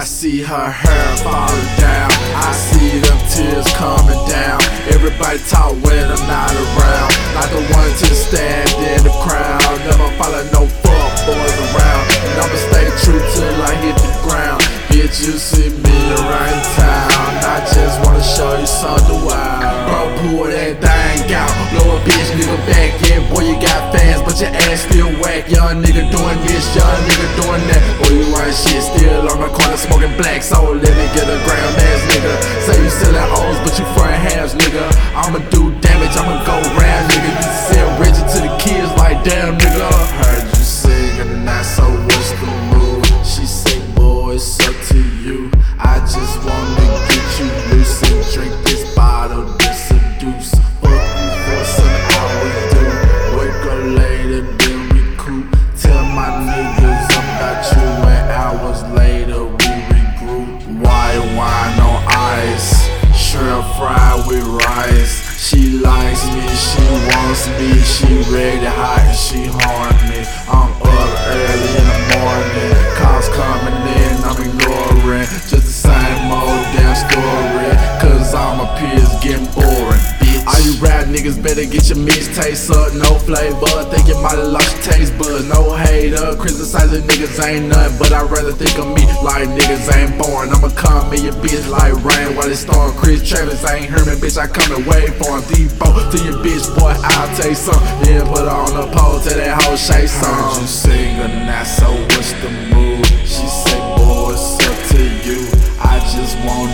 I see her hair falling down, I see them tears coming down. Everybody talk when I'm not around, not the one to stand in the crowd. Never follow no fuck boys around, and I'ma stay true till I hit the ground. Bitch, you see me around town, I just wanna show you something wild. Bro, pull that thing out, blow a bitch nigga back. Yeah, boy, you got fans, but your ass still whack. Young nigga doing this, young nigga doing that. Boy, you ain't shit, still on the corner smoking black. So let me get a gram ass nigga. Say you selling O's, but you front halves, nigga. I'ma do damage, I'ma go round, nigga. You sell Reggie to the kids like damn, nigga. Heard you singing tonight, so what's the mood? She say, boy, it's up to you. I just wanna get you loose and drink this bottle, this a deuce. Fuck you for some hours, dude. Wake up later, then recoup. Tell my niggas about you, and hours later we regroup. White wine on ice, shrimp fried with rice. She likes me, she wants me, she ready hot and she horny. I'm up early in the morning, calls coming in, I'm ignoring. Just the same old damn story, cause all my peers getting boring, bitch. All you rap niggas better get your mixtapes up, no flavor, think you might have lost your taste buds. No hater, criticizing niggas ain't nothing, but I'd rather think of me like niggas ain't born. I'ma come in your bitch like rain while it's storm. Chris Travis ain't heard me, bitch, I come and wait for him. Debo to your bitch, boy, I'll take some. Then put her on the pole, tell that hoe shake some. Heard you sing a night, so what's the mood? She say, boy, it's up to you. I just want